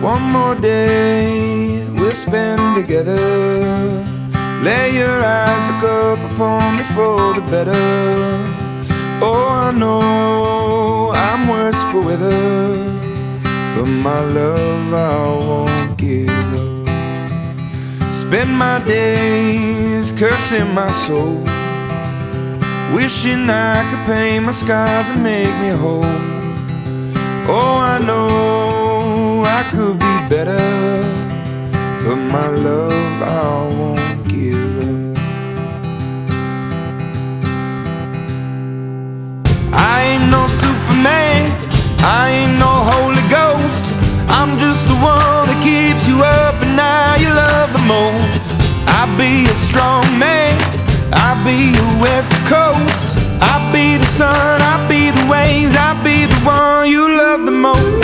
One more day we'll spend together. Lay your eyes look up upon me for the better. Oh, I know I'm worse for weather, but my love I won't give up. Spend my days cursing my soul, wishing I could paint my scars and make me whole. Oh, I know I could be better, but my love I won't give up. I ain't no Superman, I ain't no Holy Ghost. I'm just the one that keeps you up and now you love the most. I'll be a strong man, I'll be your West Coast. I'll be the sun, I'll be the waves, I'll be the one you love the most.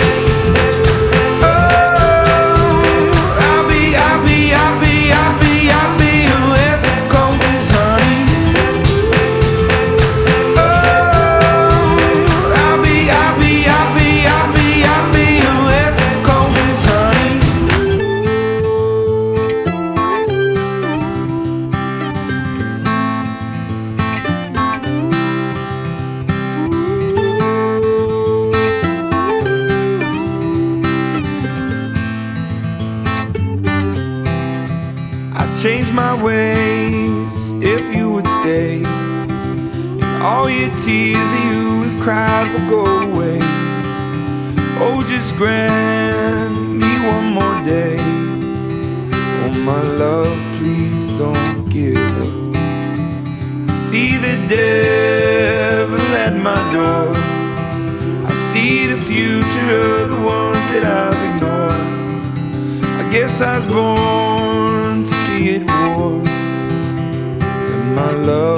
Change my ways if you would stay, and all your tears that you have cried will go away. Oh, just grant me one more day. Oh, my love, please don't give up. I see the devil at my door, I see the future of the ones that I've ignored. I guess I was born to be at war, and my love